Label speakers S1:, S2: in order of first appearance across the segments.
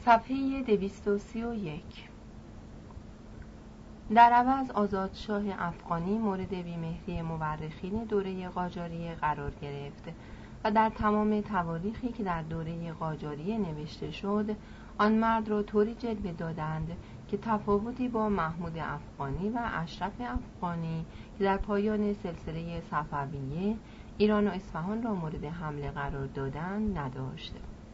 S1: صفحه 231. در عوض آزادشاه افغانی مورد بیمهری مورخین دوره قاجاریه قرار گرفت و در تمام تواریخی که در دوره قاجاریه نوشته شد آن مرد را طوری جلوه دادند که تفاوتی با محمود افغانی و اشرف افغانی که در پایان سلسله صفویه ایران و اصفهان را مورد حمله قرار دادند نداشت.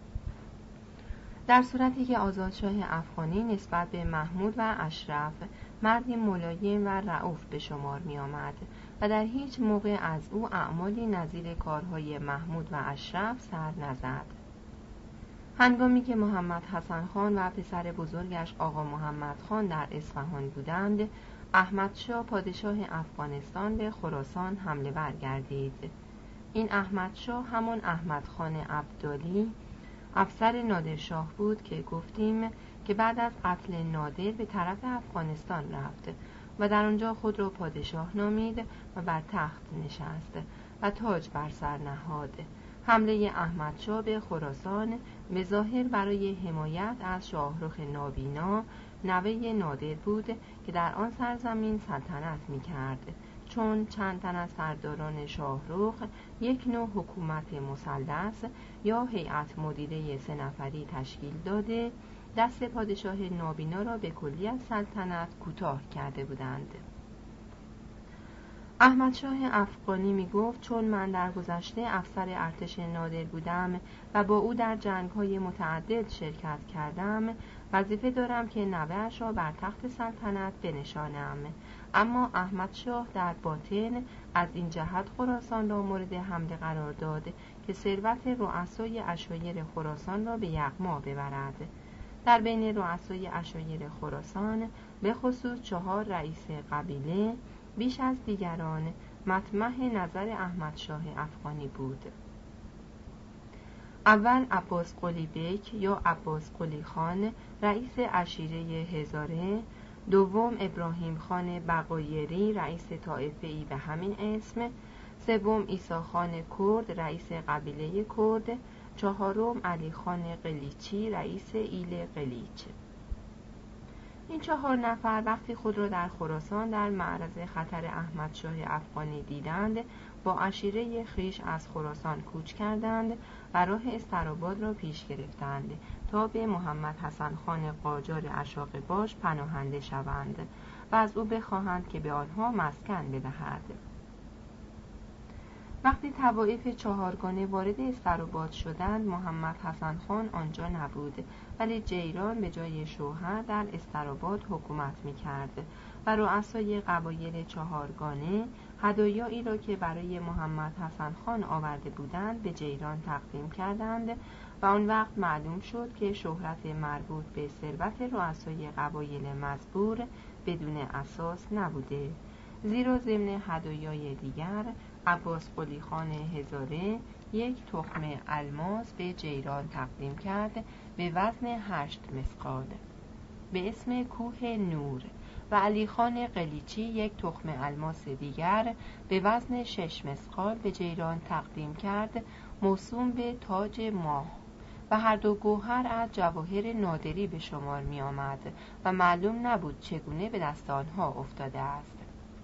S1: در صورتی که آزادشاه افغانی نسبت به محمود و اشرف مردی ملایم و رئوف به شمار می آمد و در هیچ موقع از او اعمالی نظیر کارهای محمود و اشرف سر نزد. هنگامی که محمد حسن خان و پسر بزرگش آقا محمد خان در اصفهان بودند، احمد شاه پادشاه افغانستان به خراسان حمله ور گردید. این احمد شاه همان احمد خان ابدالی افسر نادرشاه بود که گفتیم که بعد از قتل نادر به طرف افغانستان رفت و در آنجا خود را پادشاه نامید و بر تخت نشست و تاج بر سر نهاد. حمله احمد شاه به خراسان به ظاهر برای حمایت از شاهرخ نابینا نوه نادر بود که در آن سرزمین سلطنت می کرد، چون چند تن از سرداران شاهرخ یک نوع حکومت مثلث یا هیئت مدیره 3 نفری تشکیل داده دست پادشاه نابینا را به کلی از سلطنت کوتاه کرده بودند. احمد شاه افغانی می گفت چون من در گذشته افسر ارتش نادر بودم و با او در جنگ‌های متعدد شرکت کردم، وظیفه دارم که نوه‌اش را بر تخت سلطنت بنشانم. اما احمد شاه در باطن از این جهت خراسان را مورد حمله قرار داد که ثروت رؤسای عشایر خراسان را به یغما ببرد. در بین رؤسای عشایر خراسان به خصوص 4 رئیس قبیله بیش از دیگران مطمح نظر احمد شاه افغانی بود. اول عباس قلی بیک یا عباس قلی خان رئیس عشیره هزاره، دوم ابراهیم خان بقایری رئیس طائفه‌ای به همین اسم، سوم عیسی خان کرد رئیس قبیله کرد، چهارم علی خان قلیچی رئیس ایل قلیچ. این 4 نفر وقتی خود را در خراسان در معرض خطر احمد شاه افغانی دیدند، با عشیره خیش از خراسان کوچ کردند و راه استراباد را پیش گرفتند تا به محمد حسن خان قاجار اشاقباش پناهنده شوند و از او بخواهند که به آنها مسکن بدهد. وقتی طوایف 4گانه وارد استراباد شدند، محمد حسن خان آنجا نبود، ولی جیران به جای شوهر در استراباد حکومت می‌کرد و رؤسای قبایل 4گانه هدایایی را که برای محمد حسن خان آورده بودند به جیران تقدیم کردند و آن وقت معلوم شد که شهرت مربوط به ثروت رؤسای قبایل مزبور بدون اساس نبوده، زیرا ضمن هدایای دیگر عباس قلی خان هزاره یک تخم الماس به جیران تقدیم کرد به وزن 8 مثقال به اسم کوه نور و علی خان قلیچی یک تخم الماس دیگر به وزن 6 مثقال به جیران تقدیم کرد موسوم به تاج ماه و هر دو گوهر از جواهر نادری به شمار می آمد و معلوم نبود چگونه به دست آنها افتاده است.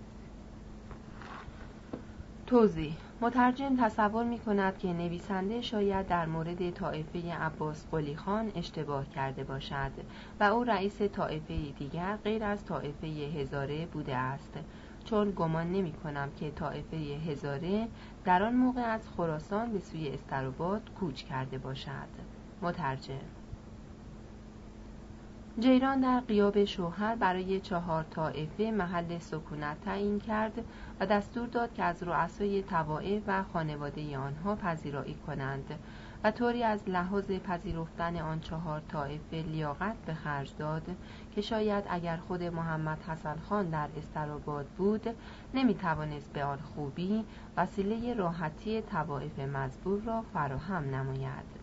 S1: توضیح: مترجم تصور می کند که نویسنده شاید در مورد طائفه عباس قلی خان اشتباه کرده باشد و او رئیس طائفه دیگر غیر از طائفه هزاره بوده است، چون گمان نمی کنم که طائفه هزاره در آن موقع از خراسان به سوی استراباد کوچ کرده باشد. مترجم: جیران در غیاب شوهر برای 4 طائفه محل سکونت تعیین کرد و دستور داد که از رؤسای طوائف و خانواده آنها پذیرایی کنند و طوری از لحاظ پذیرفتن آن 4 طائفه لیاقت به خرج داد که شاید اگر خود محمد حسن خان در استراباد بود نمیتوانست به آن خوبی وسیله راحتی طوائف مزبور را فراهم نماید.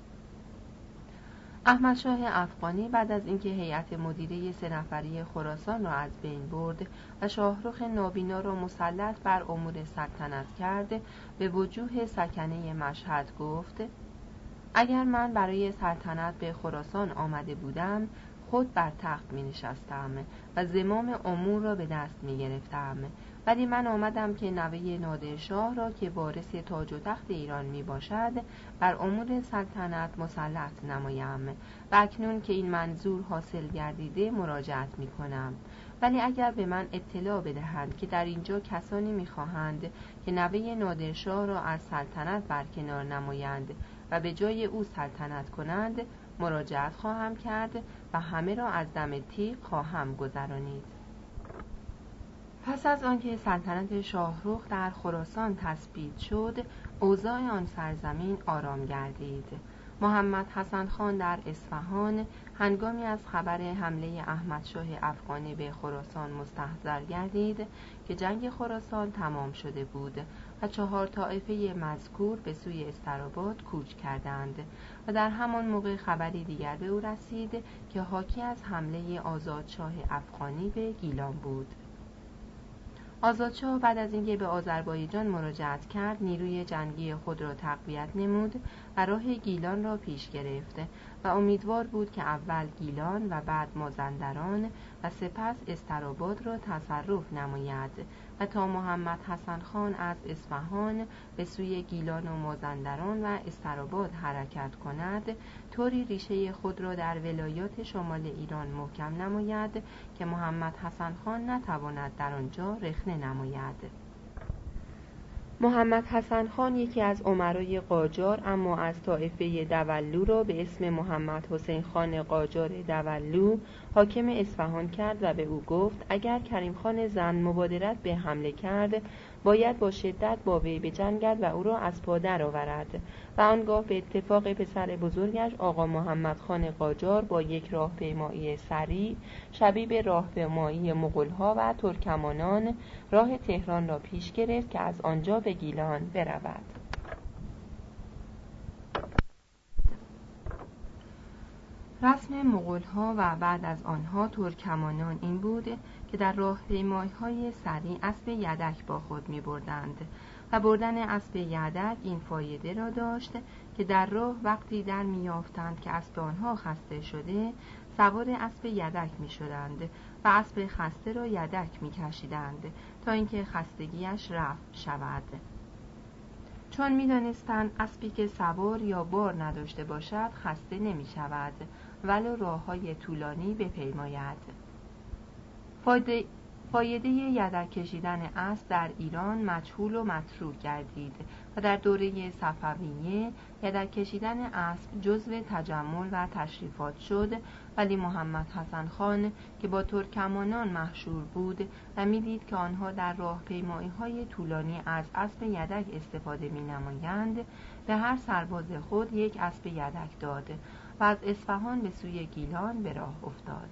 S1: احمد شاه افغانی بعد از اینکه هیئت مدیره 3 نفری خراسان را از بین برد و شاهرخ نابینا را مسلط بر امور سلطنت کرد، به وجوه سکنه مشهد گفت: اگر من برای سلطنت به خراسان آمده بودم، خود بر تخت می نشستم و زمام امور را به دست می گرفتم، ولی من آمدم که نوه نادرشاه را که وارث تاج و تخت ایران می باشد بر امور سلطنت مسلط نمایم و اکنون که این منظور حاصل گردیده مراجعت می کنم. ولی اگر به من اطلاع بدهند که در اینجا کسانی می خواهند که نوه نادرشاه را از سلطنت برکنار نمایند و به جای او سلطنت کنند، مراجعت خواهم کرد و همه را از دم تیغ خواهم گذرانید. پس از آنکه سلطنت شاهرخ در خراسان تثبیت شد، اوضاع آن سرزمین آرام گردید. محمد حسن خان در اصفهان هنگامی از خبر حمله احمدشاه افغانی به خراسان مستحضر گردید که جنگ خراسان تمام شده بود و 4 طایفه مذکور به سوی استراباد کوچ کردند و در همان موقع خبری دیگر به او رسید که حاکی از حمله آزادشاه افغانی به گیلان بود. آزادشاه بعد از اینکه به آذربایجان مراجعت کرد، نیروی جنگی خود را تقویت نمود و راه گیلان را پیش گرفت و امیدوار بود که اول گیلان و بعد مازندران و سپس استراباد را تصرف نماید و تا محمد حسن خان از اصفهان به سوی گیلان و مازندران و استراباد حرکت کند، طوری ریشه خود را در ولایات شمال ایران محکم نماید که محمد حسن خان نتواند در آنجا رخنه نماید. محمد حسن خان یکی از امرای قاجار اما از طایفه دولو را به اسم محمد حسین خان قاجار دولو حاکم اصفهان کرد و به او گفت اگر کریم خان زند مبادرت به حمله کرد، باید با شدت با وی بجنگد و او را از پا درآورد و آنگاه به اتفاق پسر بزرگش آقا محمد خان قاجار با یک راهپیمایی سریع شبیه به راهپیمایی مغول‌ها و ترکمانان راه تهران را پیش گرفت که از آنجا به گیلان برود. رسم مغول‌ها و بعد از آنها ترکمانان این بود که در راهپیمایی‌های سریع اسب یدک با خود می‌بردند و بردن اسب یدک این فایده را داشت که در راه وقتی در می‌یافتند که اسب آنها خسته شده، سوار اسب یدک می‌شدند و اسب خسته را یدک می‌کشیدند تا اینکه خستگیش رفع شود، چون می‌دانستند اسبی که سوار یا بار نداشته باشد خسته نمی‌شود ولو راه‌های طولانی بپیماید. فایده یدک کشیدن اسب در ایران مجهول و متروک گردید و در دوره صفویه یدک کشیدن اسب جزو تجمل و تشریفات شد، ولی محمد حسن خان که با ترکمانان مشهور بود و می‌دید که آنها در راهپیمایی‌های طولانی از اسب یدک استفاده می‌نمایند، به هر سرباز خود یک اسب یدک داد و از اصفهان به سوی گیلان به راه افتاد.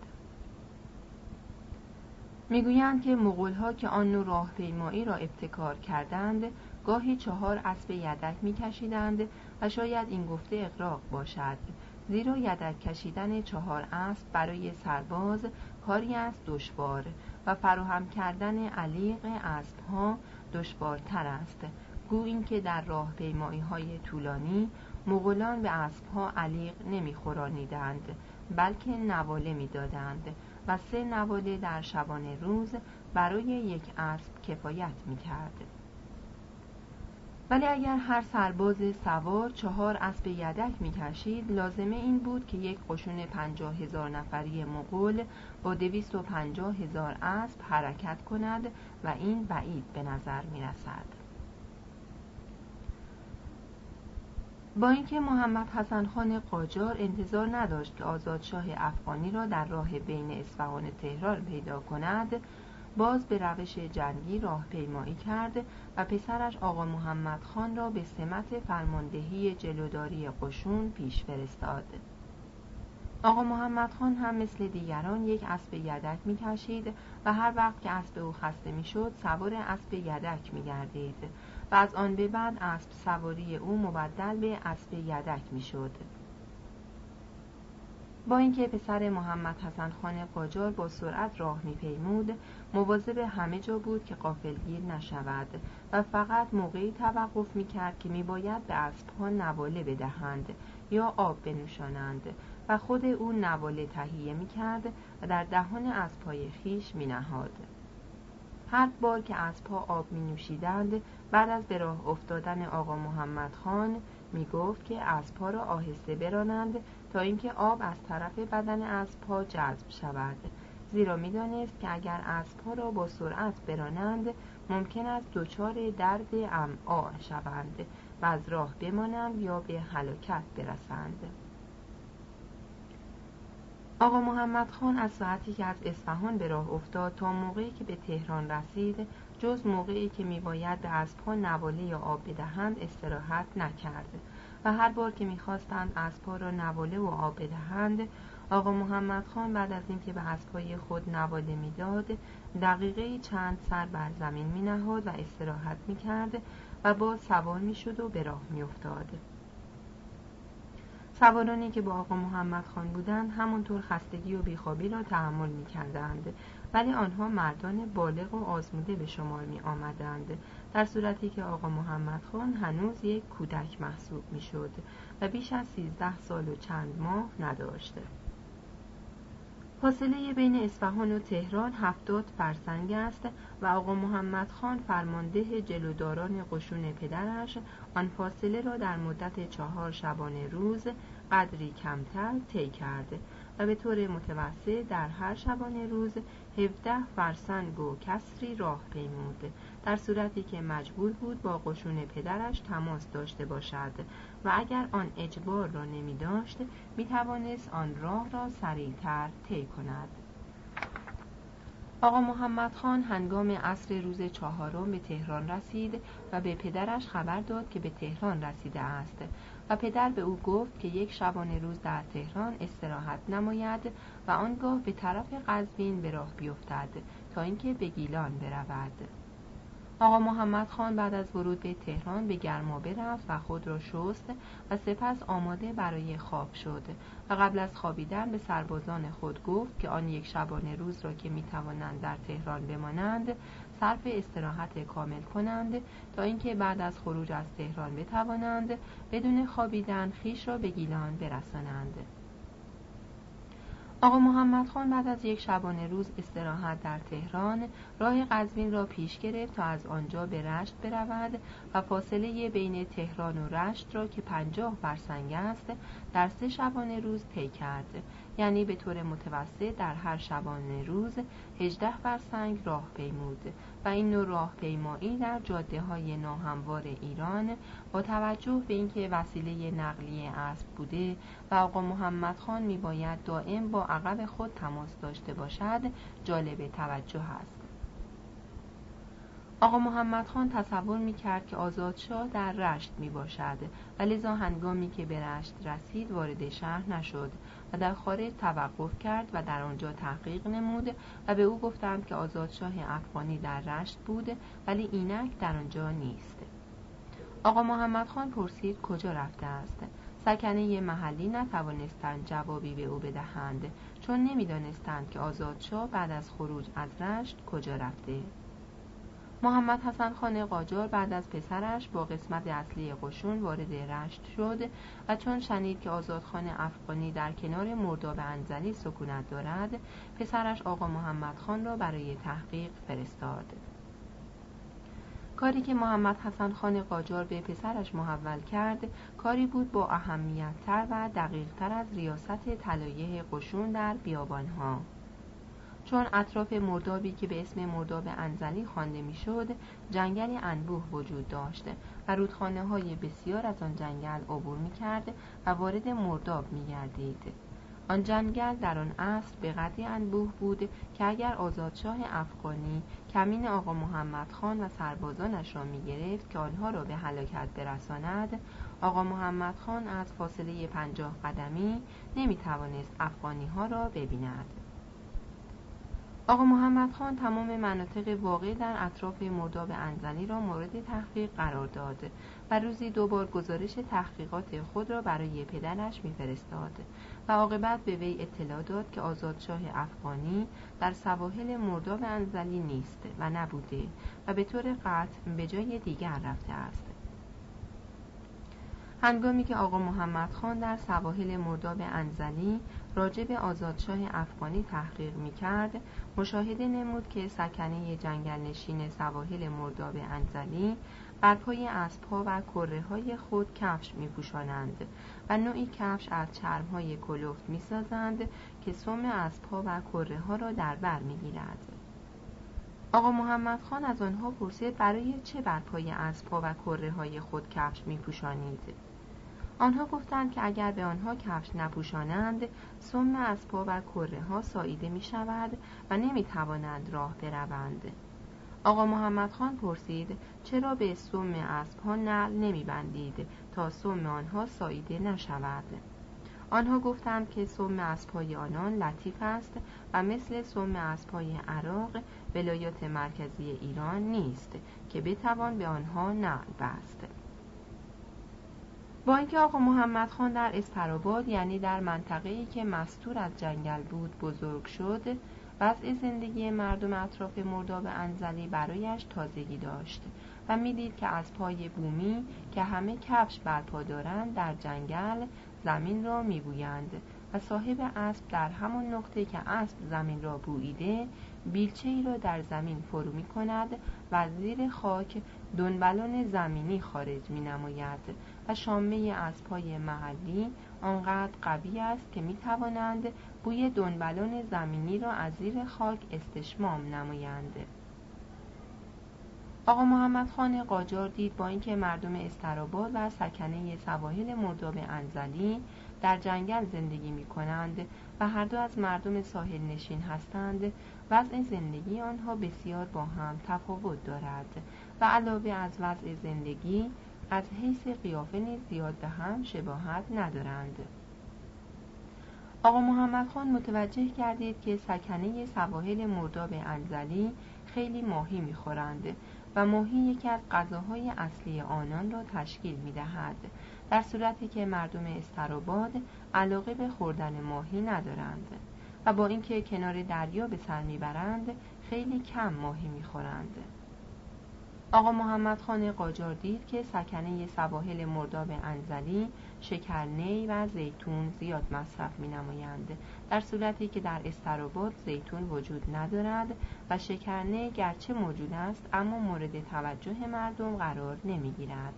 S1: میگویند که مغول‌ها که آن نوع راهپیمایی را ابتکار کردند، گاهی 4 اسب یدک می‌کشیدند و شاید این گفته اغراق باشد، زیرا یدک کشیدن 4 اسب برای سرباز کاری است دشوار و فراهم کردن علیق اسب‌ها دشوارتر است. گو این که در راهپیمایی‌های طولانی مغولان به اسب‌ها علیق نمی‌خورانیدند، بلکه نواله می‌دادند و 3 نواله در شبانه روز برای یک اسب کفایت می‌کرد. ولی اگر هر سرباز سوار 4 اسب یدک می‌کشید، لازمه این بود که یک قشون 50,000 نفری مغول با 250,000 اسب حرکت کند و این بعید به نظر می‌رسد. با اینکه محمد حسن خان قاجار انتظار نداشت که آزادشاه افغانی را در راه بین اصفهان و تهران پیدا کند، باز به روش جنگی راهپیمایی کرد و پسرش آقا محمد خان را به سمت فرماندهی جلوداری قشون پیش فرستاد. آقا محمد خان هم مثل دیگران یک اسب یدک می‌کشید و هر وقت که اسب او خسته می‌شد سوار اسب یدک می‌گردید و از آن به بعد اسب سواری او مبدل به اسب یدک می‌شد. با اینکه پسر محمد حسن خان قاجار با سرعت راه می‌پیمود، مواظب همه جا بود که غافلگیر نشود و فقط موقعی توقف می‌کرد که می‌باید به اسب‌ها نواله بدهند یا آب بنوشانند و خود او نواله تهیه می‌کرد و در دهان اسب‌های خویش می‌نهاد. هر بار که اسب‌ها آب می‌نوشیدند، بعد از به راه افتادن آقا محمد خان می‌گفت که اسب‌ها را آهسته برانند تا اینکه آب از طرف بدن اسب‌ها جذب شود، زیرا می‌دانست که اگر اسب‌ها را با سرعت برانند ممکن است دچار درد امعاء شوند و از راه بمانند یا به هلاکت برسند. آقا محمد خان از ساعتی که از اصفهان به راه افتاد تا موقعی که به تهران رسید، جز موقعی که میباید به اسب‌ها نواله یا آب بدهند استراحت نکرد و هر بار که میخواستند اسب‌ها را نواله و آب بدهند، آقا محمد خان بعد از اینکه به اسب‌های خود نواله میداد دقیقه چند سر بر زمین مینهاد و استراحت میکرد و باز سوار میشد و به راه میافتاد. سوارانی که با آقا محمد خان بودند همانطور خستگی و بیخوابی را تحمل می کردند، ولی آنها مردان بالغ و آزموده به شمار می آمدند، در صورتی که آقا محمد خان هنوز یک کودک محسوب می شد و بیش از 13 سال و چند ماه نداشته. فاصله بین اصفهان و تهران 70 فرسنگ است و آقا محمد خان فرمانده جلوداران قشون پدرش آن فاصله را در مدت 4 شبانه روز قدری کمتر طی کرد و به طور متوسط در هر شبانه روز 17 فرسنگ و کسری راه پیمود، در صورتی که مجبور بود با قشون پدرش تماس داشته باشد و اگر آن اجبار را نمی داشت می توانست آن راه را سریعتر طی کند. آقا محمد خان هنگام عصر روز 4 به تهران رسید و به پدرش خبر داد که به تهران رسیده است و پدر به او گفت که یک شبانه روز در تهران استراحت نماید و آنگاه به طرف قزوین به راه بیفتد تا اینکه به گیلان برود. آقا محمد خان بعد از ورود به تهران به گرمابه رفت و خود را شست و سپس آماده برای خواب شد و قبل از خوابیدن به سربازان خود گفت که آن یک شبانه روز را که میتوانند در تهران بمانند صرف استراحت کامل کنند تا اینکه بعد از خروج از تهران بتوانند بدون خوابیدن خویش را به گیلان برسانند. آقا محمد خان بعد از یک شبانه روز استراحت در تهران راه قزوین را پیش گرفت تا از آنجا به رشت برود و فاصله بین تهران و رشت را که 50 فرسنگ است در 3 شبانه روز طی کرد، یعنی به طور متوسط در هر شبانه روز 18 فرسنگ راه پیمود و این نوع راهپیمایی در جاده‌های ناهموار ایران با توجه به اینکه وسیله نقلیه اسب بوده و آقا محمد خان میباید دائم با عقب خود تماس داشته باشد جالب توجه است. آقا محمد خان تصور میکرد که آزادشاه در رشت میباشد و لذا هنگامی که به رشت رسید وارد شهر نشد و در خارج توقف کرد و در آنجا تحقیق نمود و به او گفتند که آزادشاه افغانی در رشت بود ولی اینک در آنجا نیست. آقا محمد خان پرسید کجا رفته است؟ سکنه محلی نتوانستند جوابی به او بدهند چون نمیدانستند که آزادشاه بعد از خروج از رشت کجا رفته. محمد حسن خان قاجار بعد از پسرش با قسمت اصلی قشون وارد رشت شد و چون شنید که آزادخان افغانی در کنار مرداب انزلی سکونت دارد، پسرش آقا محمد خان را برای تحقیق فرستاد. کاری که محمد حسن خان قاجار به پسرش محول کرد کاری بود با اهمیت‌تر و دقیق‌تر از ریاست طلایه قشون در بیابانها. چون اطراف مردابی که به اسم مرداب انزلی خوانده میشد جنگل انبوه وجود داشت و رودخانه‌های بسیار از آن جنگل عبور می‌کرد و وارد مرداب می‌گردید. آن جنگل در آن عصر به قدری انبوه بود که اگر آزادشاه افغانی کمین آقا محمد خان و سربازانش را می‌گرفت که آنها را به هلاکت برساند، آقا محمد خان از فاصله 50 قدمی نمی‌توانست افغانی‌ها را ببیند. آقا محمد خان تمام مناطق واقع در اطراف مرداب انزلی را مورد تحقیق قرار داد و روزی 2 بار گزارش تحقیقات خود را برای پدرش می‌فرستاد و عاقبت به وی اطلاع داد که آزادشاه افغانی در سواحل مرداب انزلی نیست و نبوده و به طور قطع به جای دیگر رفته است. هنگامی که آقا محمد خان در سواحل مرداب انزلی راجع به آزادشاه افغانی تحقیق می‌کرد، مشاهده نمود که سکنه جنگل نشین سواحل مرداب انزلی بر پای اسب‌ها و کره‌های خود کفش می‌پوشانند و نوعی کفش از چرم‌های کلفت می‌سازند که سم اسب‌ها و کره‌ها را در بر می‌گیرد. آقا محمد خان از آنها پرسید برای چه بر پای اسب‌ها و کره‌های خود کفش می‌پوشانید؟ آنها گفتند که اگر به آنها کفش نپوشانند، سم اسب‌ها و کره‌ها ساییده می‌شود و نمی‌توانند راه بروند. آقا محمد خان پرسید چرا به سم اسب‌ها نعل نمی‌بندید تا سم آنها ساییده نشود؟ آنها گفتند که سم اسب‌های آنان لطیف است و مثل سم اسب‌های عراق ولایات مرکزی ایران نیست که بتوان به آنها نعل بست. با اینکه آقا محمد خان در استراباد، یعنی در منطقه‌ای که مستور از جنگل بود، بزرگ شد، وضع زندگی مردم اطراف مرداب انزلی برایش تازگی داشت و می‌دید که از پای بومی که همه کفش برپا دارند در جنگل زمین را می‌بویند و صاحب اسب در همان نقطه که اسب زمین را بوییده بیلچه‌ای را در زمین فرو می‌کند و زیر خاک دنبالان زمینی خارج می‌نماید و شامه اسب‌های محلی آنقدر قوی است که می‌توانند بوی دنبالان زمینی را از زیر خاک استشمام نمایند. آقا محمد خان قاجار دید با اینکه مردم استراباد و سکنه سواحل مرداب انزلی در جنگل زندگی می کنند و هر دو از مردم ساحل نشین هستند، وضع زندگی آنها بسیار با هم تفاوت دارد و علاوه از وضع زندگی از حیث قیافه نیز زیاد به هم شباهت ندارند. آقا محمد خان متوجه گردید که سکنه سواحل مرداب انزلی خیلی ماهی می‌خورند و ماهی یکی از غذاهای اصلی آنان را تشکیل می‌دهد، در صورتی که مردم استراباد علاقه به خوردن ماهی ندارند و با اینکه کنار دریا به سر می‌برند خیلی کم ماهی می‌خورند. آقا محمد خان قاجار دید که سکنه سواحل مرداب انزلی شکر نی و زیتون زیاد مصرف می نمایند، در صورتی که در استراباد زیتون وجود ندارد و شکر نی گرچه موجود است اما مورد توجه مردم قرار نمی گیرد.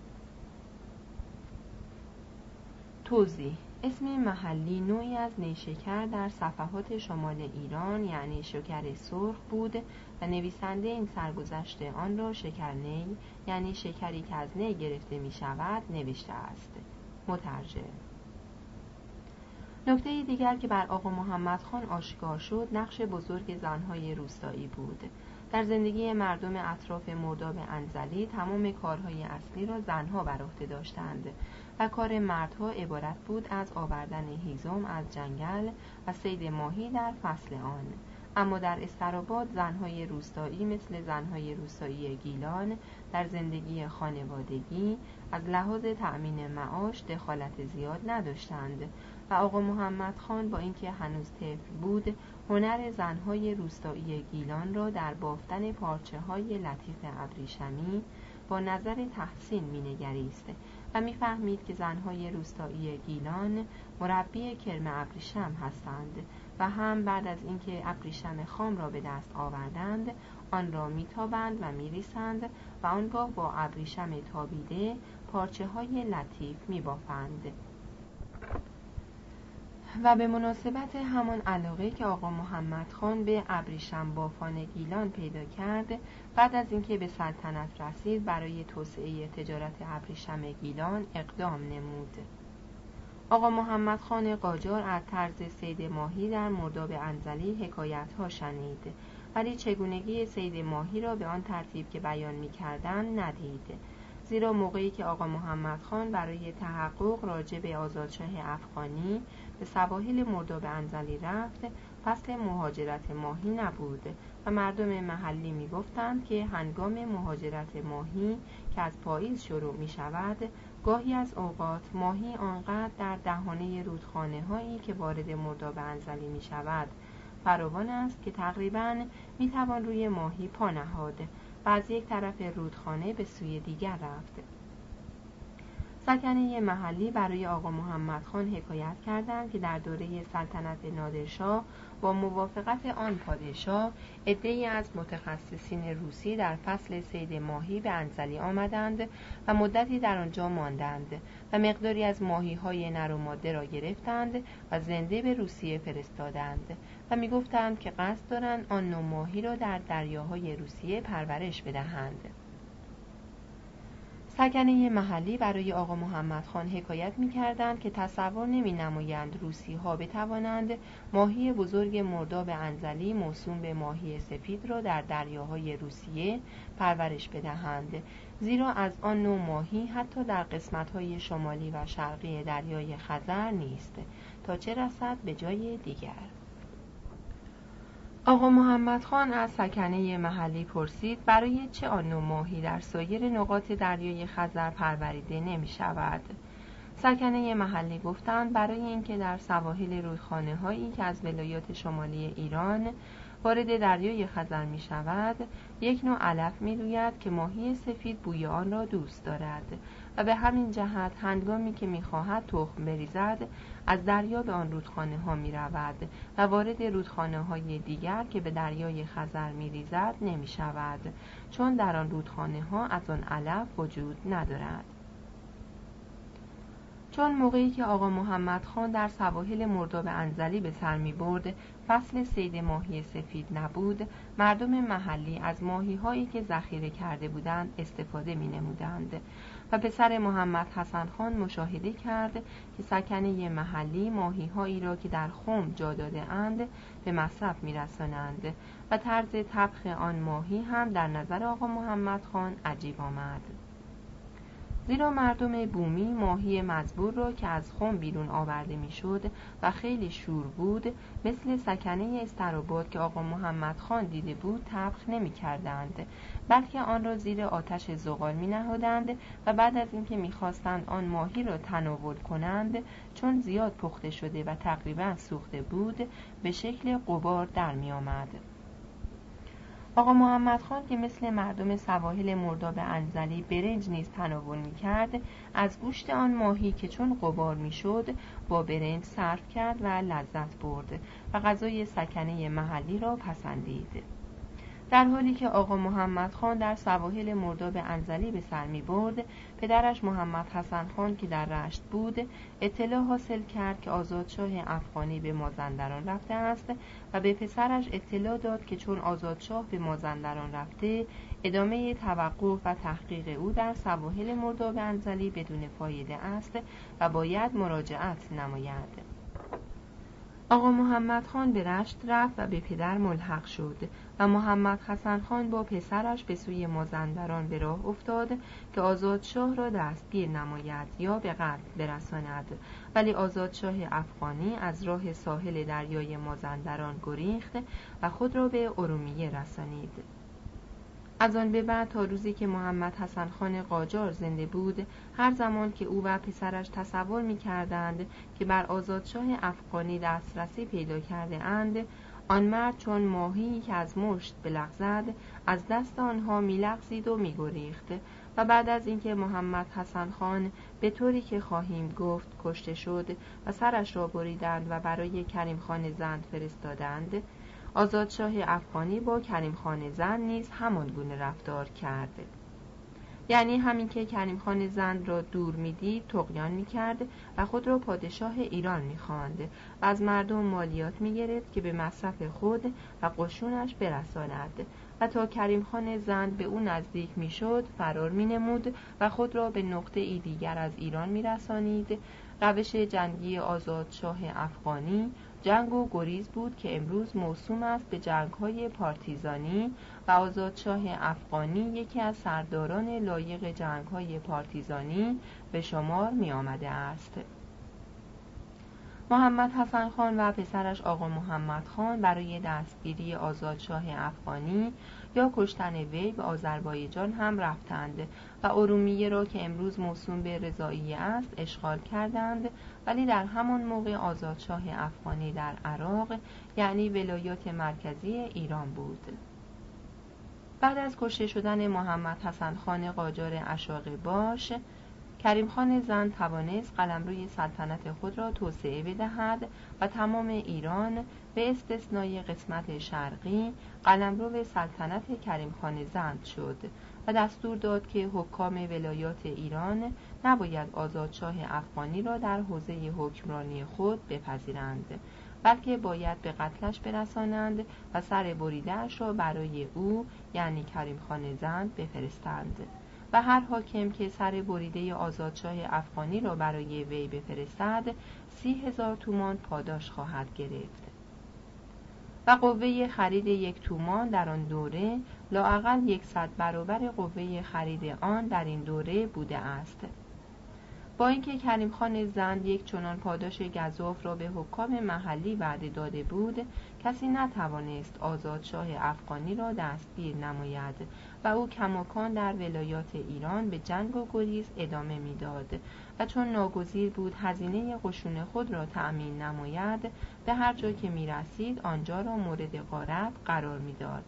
S1: توضیح: اسم محلی نوعی از نیشکر در صفحات شمال ایران یعنی شکر سرخ بود و نویسنده این سرگذشت آن را شکر نی یعنی شکری که از نی گرفته می شود نوشته است. مترجم. نکته دیگر که بر آقا محمد خان آشکار شد نقش بزرگ زنهای روستایی بود. در زندگی مردم اطراف مرداب انزلی تمام کارهای اصلی را زنها بر عهده داشتند و کار مردها عبارت بود از آوردن هیزم از جنگل و صید ماهی در فصل آن. اما در استراباد زنهای روستایی مثل زنهای روستایی گیلان در زندگی خانوادگی از لحاظ تأمین معاش دخالت زیاد نداشتند و آقا محمد خان با اینکه هنوز طفل بود هنر زنهای روستایی گیلان را در بافتن پارچه‌های لطیف ابریشمی با نظر تحسین می‌نگریست و می‌فهمید که زنهای روستایی گیلان مربی کرم ابریشم هستند و هم بعد از اینکه ابریشم خام را به دست آوردند آن را می‌تابند و می‌ریسند و آنگاه با ابریشم تابیده پارچه‌های لطیف می‌بافند. و به مناسبت همان علاقه که آقا محمد خان به ابریشم بافان گیلان پیدا کرد، بعد از اینکه به سلطنت رسید برای توسعه تجارت ابریشم گیلان اقدام نمود. آقا محمد خان قاجار از طرز صید ماهی در مرداب انزلی حکایت‌ها شنید، ولی چگونگی صید ماهی را به آن ترتیب که بیان می‌کردند ندید، زیرا موقعی که آقا محمد خان برای تحقق راجع به آزادشاه افغانی به سواحل مرداب انزلی رفت، فصل مهاجرت ماهی نبود و مردم محلی می‌گفتند که هنگام مهاجرت ماهی که از پاییز شروع می‌شود، گاهی از اوقات ماهی آنقدر در دهانه رودخانه‌هایی که وارد مرداب انزلی می‌شود فراوان است که تقریباً می‌توان روی ماهی پا نهاد و از یک طرف رودخانه به سوی دیگر رفت. سکنه محلی برای آقا محمد خان حکایت کردند که در دوره سلطنت نادرشاه با موافقت آن پادشاه عده‌ای از متخصصین روسی در فصل صید ماهی به انزلی آمدند و مدتی در آنجا ماندند و مقداری از ماهی‌های نر و ماده را گرفتند و زنده به روسیه فرستادند و می‌گفتند که قصد دارند آن نوع ماهی را در دریاهای روسیه پرورش بدهند. سکنه محلی برای آقا محمد خان حکایت می کردند که تصور نمی نمایند روسی ها بتوانند ماهی بزرگ مرداب انزلی موسوم به ماهی سفید را در دریاهای روسیه پرورش بدهند، زیرا از آن نوع ماهی حتی در قسمت‌های شمالی و شرقی دریای خزر نیست، تا چه رسد به جای دیگر. آقا محمد خان از سکنه محلی پرسید برای چه آن نوع ماهی در سایر نقاط دریای خزر پروریده نمی شود؟ سکنه محلی گفتند برای اینکه در سواحل رودخانه هایی که از ولایات شمالی ایران وارد دریای خزر می شود یک نوع علف می روید که ماهی سفید بوی آن را دوست دارد و به همین جهت هنگامی که می خواهد تخم بریزد از دریا به آن رودخانه ها می رود و وارد رودخانه های دیگر که به دریای خزر می ریزد نمی شود، چون در آن رودخانه ها از آن علف وجود ندارد. چون موقعی که آقا محمد خان در سواحل مرداب انزلی به سر می برد فصل صید ماهی سفید نبود، مردم محلی از ماهی هایی که ذخیره کرده بودند استفاده می نمودند و پسر محمد حسن خان مشاهده کرد که سکنه محلی ماهی هایی را که در خم جا داده اند به مصرف می رسانند و طرز طبخ آن ماهی هم در نظر آقا محمد خان عجیب آمد، زیرا مردم بومی ماهی مزبور را که از خم بیرون آورده میشد و خیلی شور بود مثل سکنه استراباد که آقا محمد خان دیده بود طبخ نمی کردند، بلکه آن را زیر آتش زغال می نهادند و بعد از اینکه می خواستند آن ماهی را تناول کنند چون زیاد پخته شده و تقریبا سوخته بود به شکل غبار در می آمد. آقا محمد خان که مثل مردم سواحل مرداب انزلی برنج نیز تناول می کرد از گوشت آن ماهی که چون غبار می شد با برنج صرف کرد و لذت برد و غذای سکنه محلی را پسندید. در حالی که آقا محمد خان در سواحل مرداب انزلی به سر می برد، پدرش محمد حسن خان که در رشت بود اطلاع حاصل کرد که آزادشاه افغانی به مازندران رفته است و به پسرش اطلاع داد که چون آزادشاه به مازندران رفته ادامه توقف و تحقیق او در سواحل مرداب انزلی بدون فایده است و باید مراجعت نماید. آقا محمد خان به رشت رفت و به پدر ملحق شد و محمد حسن خان با پسرش به سوی مازندران به راه افتاد که آزادشاه را دستگیر نماید یا به قتل برساند، ولی آزادشاه افغانی از راه ساحل دریای مازندران گریخت و خود را به ارومیه رسانید. از آن به بعد تا روزی که محمد حسن خان قاجار زنده بود، هر زمان که او و پسرش تصور می کردند که بر آزادشاه افغانی دسترسی پیدا کرده اند، آن مرد چون ماهی که از مشت بلغزد از دست آنها می لغزید و می گریخت و بعد از اینکه محمد حسن خان به طوری که خواهیم گفت کشته شد و سرش را بریدند و برای کریم خان زند فرستادند، آزادشاه افغانی با کریم خان زند نیز همان گونه رفتار کرد. یعنی همین که کریم خان زند را دور می‌دید طغیان می‌کرد و خود را پادشاه ایران می‌خواند و از مردم مالیات می‌گرفت که به مصرف خود و قشونش برساند و تا کریم خان زند به او نزدیک می‌شد فرار می‌نمود و خود را به نقطه‌ای دیگر از ایران می‌رسانید. روش جنگی آزادشاه افغانی جنگ و گریز بود که امروز موسوم است به جنگ‌های پارتیزانی و آزادشاه افغانی یکی از سرداران لایق جنگ‌های پارتیزانی به شمار می آمده است. محمد حسن خان و پسرش آقا محمد خان برای دستگیری آزادشاه افغانی یا کشتن وی به آذربایجان هم رفتند و ارومیه را که امروز موسوم به رضائیه است اشغال کردند، ولی در همان موقع آزادشاه افغانی در عراق یعنی ولایات مرکزی ایران بود. بعد از کشته شدن محمد حسن خان قاجار اشاق باش، کریم خان زند توانست قلمروی سلطنت خود را توسعه بدهد و تمام ایران به استثنای قسمت شرقی قلمرو سلطنت کریم خان زند شد و دستور داد که حکام ولایات ایران نباید آزادشاه افغانی را در حوزه حکمرانی خود بپذیرند، بلکه باید به قتلش برسانند و سر بریده‌اش را برای او یعنی کریم خان زند بفرستند و هر حاکم که سر بریده آزادشاه افغانی را برای وی بفرستد 30,000 تومان پاداش خواهد گرفت و قوه خرید 1 تومان در آن دوره لااقل 100 برابر قوه خرید آن در این دوره بوده است. با اینکه کریم خان زند یک چنان پاداش گزاف را به حکام محلی وعده داده بود، کسی نتوانست آزادشاه افغانی را دستگیر نماید و او کماکان در ولایات ایران به جنگ و گریز ادامه میداد و چون ناگزیر بود هزینه قشون خود را تأمین نماید، به هر جا که می رسید آنجا را مورد غارت قرار میداد.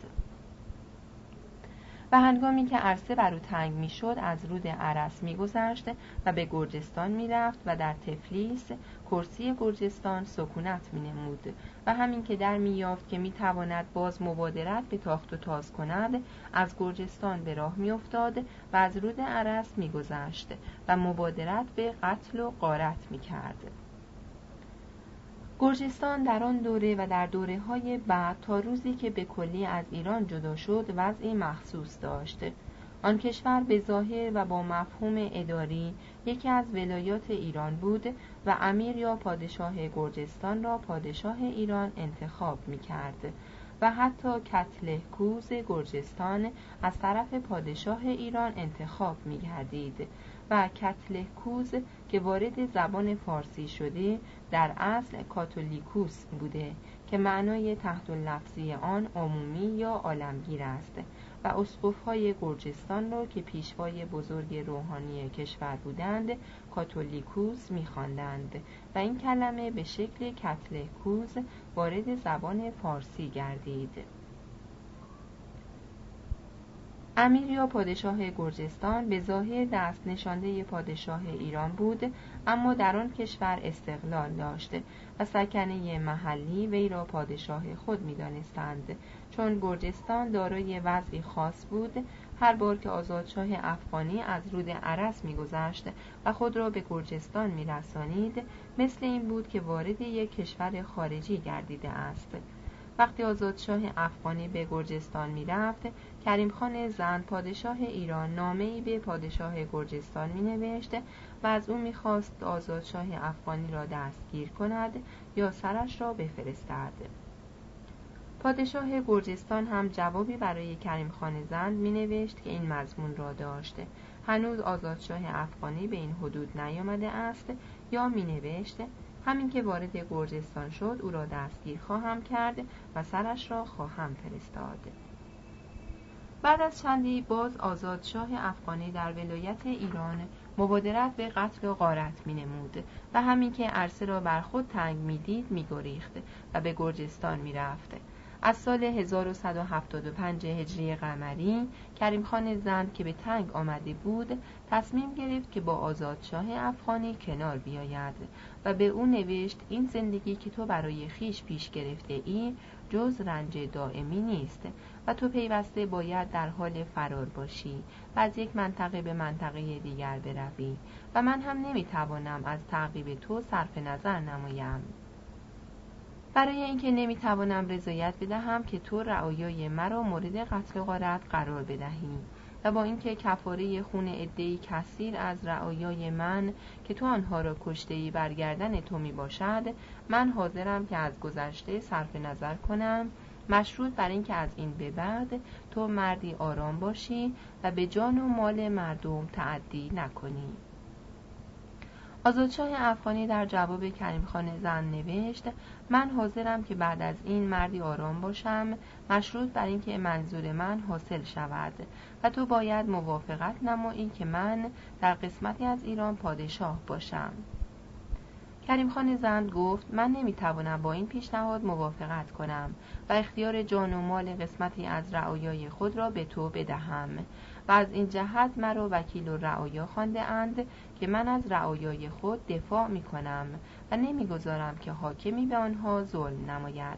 S1: و هنگامی که عرصه بر او تنگ میشد از رود ارس میگذشت و به گرجستان میرفت و در تفلیس کرسی گرجستان سکونت مینمود و همین که در میافت که میتواند باز مبادرت به تاخت و تاز کند، از گرجستان به راه میافتاد و از رود ارس میگذشت و مبادرت به قتل و غارت میکرد. گرجستان در آن دوره و در دوره‌های بعد تا روزی که به کلی از ایران جدا شد وضعی مخصوص داشت. آن کشور به ظاهر و با مفهوم اداری یکی از ولایات ایران بود و امیر یا پادشاه گرجستان را پادشاه ایران انتخاب می‌کرد و حتی کتلهکوز گرجستان از طرف پادشاه ایران انتخاب می‌گردید و کتلهکوز که وارد زبان فارسی شده در اصل کاتولیکوس بوده که معنای تحت اللفظی آن عمومی یا عالمگیر است و اسقف‌های گرجستان را که پیشوای بزرگ روحانی کشور بودند کاتولیکوس می‌خواندند و این کلمه به شکل کتلهکوز وارد زبان فارسی گردید. امیر یا پادشاه گرجستان به ظاهر دست نشانده پادشاه ایران بود، اما در آن کشور استقلال داشت و سکنه محلی وی را پادشاه خود می‌دانستند، چون گرجستان دارای وضعی خاص بود. هر بار که آزادشاه افغانی از رود ارس می‌گذشت و خود را به گرجستان می‌رسانید، مثل این بود که وارد یک کشور خارجی گردیده است. وقتی آزادشاه افغانی به گرجستان می‌رفت، کریم خان زند پادشاه ایران نامه‌ای به پادشاه گرجستان می‌نوشت و از او می‌خواست آزادشاه افغانی را دستگیر کند یا سرش را بفرستد. پادشاه گرجستان هم جوابی برای کریم خان زند می‌نوشت که این مضمون را داشت: هنوز آزادشاه افغانی به این حدود نیامده است، یا می‌نوشت همین که وارد گرجستان شد او را دستگیر خواهم کرد و سرش را خواهم فرستاد. بعد از چندی باز آزادشاه افغانی در ولایت ایران مبادرت به قتل و غارت می‌نمود و همین که عرصه را بر خود تنگ می‌دید می‌گریخت و به گرجستان می‌رفت. از سال 1175 هجری قمری کریم خان زند که به تنگ آمده بود تصمیم گرفت که با آزادشاه افغانی کنار بیاید و به او نوشت این زندگی که تو برای خیش پیش گرفته ای جز رنج دائمی نیست و تو پیوسته باید در حال فرار باشی و از یک منطقه به منطقه دیگر بروی و من هم نمیتوانم از تعقیب تو صرف نظر نمایم، برای اینکه نمیتوانم رضایت بدهم که تو رعایای مرا مورد قتل و غارت قرار بدهی و با اینکه کفاره خون عده‌ای کثیر از رعایای من که تو آنها را کشته‌ای برگردن تو می باشد، من حاضرم که از گذشته صرف نظر کنم، مشروط بر اینکه از این به بعد تو مردی آرام باشی و به جان و مال مردم تعدی نکنی. آزادشاه افغانی در جواب کریم خان زند نوشت من حاضرم که بعد از این مردی آرام باشم، مشروط بر اینکه منظور من حاصل شود و تو باید موافقت نمایی که من در قسمتی از ایران پادشاه باشم. کریم خان زند گفت من نمیتوانم با این پیشنهاد موافقت کنم و اختیار جان و مال قسمتی از رعایای خود را به تو بدهم و از این جهت مرا وکیل الرعایا خوانده اند که من از رعایای خود دفاع می کنم و نمیگذارم که حاکمی به آنها ظلم نماید.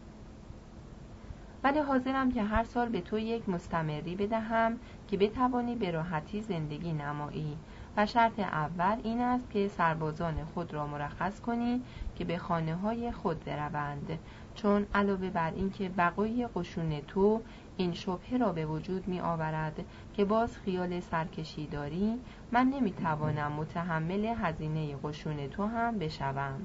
S1: ولی حاضرم که هر سال به تو یک مستمری بدهم که بتوانی به راحتی زندگی نمایی و شرط اول این است که سربازان خود را مرخص کنی که به خانه های خود بروند، چون علاوه بر این که بقای قشون تو این شبهه را به وجود می آورد که باز خیال سرکشی داری، من نمی توانم متحمل هزینه قشون تو هم بشوم.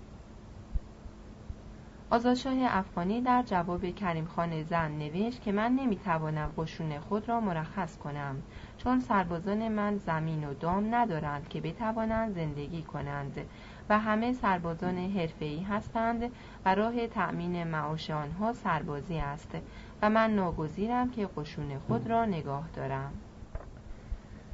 S1: آزادشاه افغانی در جواب کریم خان زند نوشت که من نمیتوانم قشون خود را مرخص کنم، چون سربازان من زمین و دام ندارند که بتوانند زندگی کنند و همه سربازان حرفه‌ای هستند و راه تأمین معاش آنها سربازی است و من ناگزیرم که قشون خود را نگاه دارم.